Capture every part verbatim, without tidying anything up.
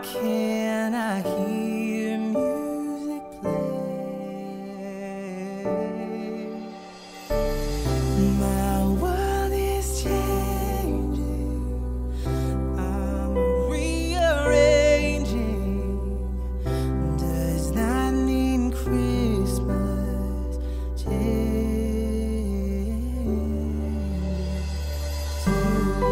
can I hear music play? My world is changing, I'm rearranging. Does that mean Christmas changes too?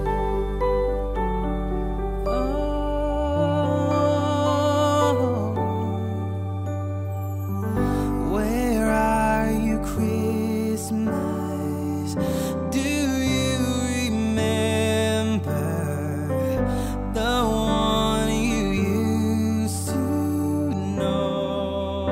Do you remember the one you used to know?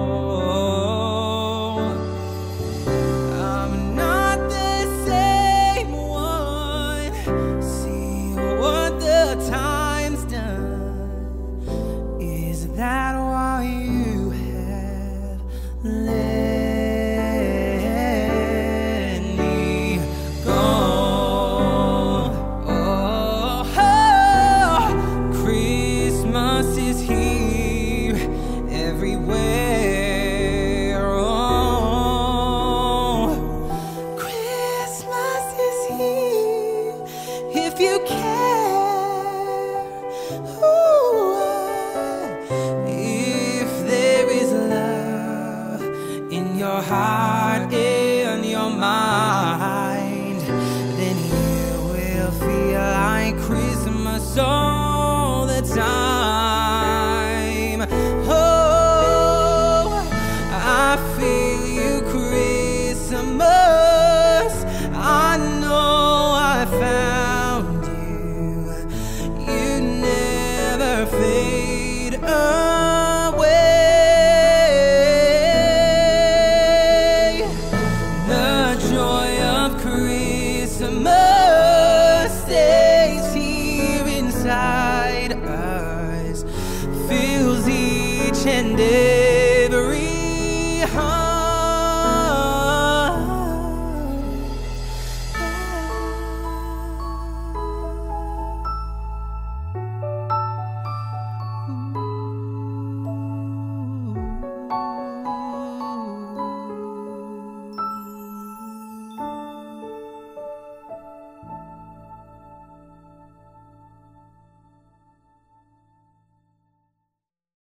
I'm not the same one. See what the time's done. Is that why you have left? Christmas is here everywhere. Oh, Christmas is here if you care. Ooh, if there is love in your heart and your mind, then you will feel like Christmas all the time. Oh, I feel you, Christmas. I know I found you. You never fade away. The joy of Christmas stays here inside us, fills each and every